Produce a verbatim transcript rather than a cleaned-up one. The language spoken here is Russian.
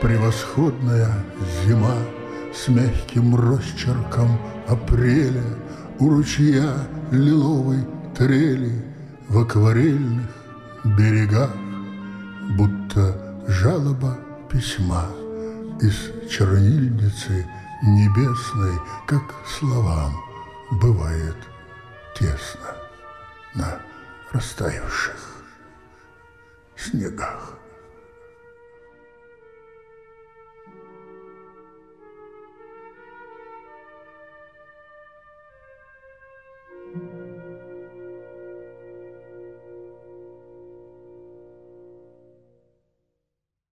Превосходная зима с мягким росчерком апреля у ручья лиловой трели в акварельных берегах, будто жалоба письма из чернильницы небесной, как словам бывает тесно на растаявших снегах.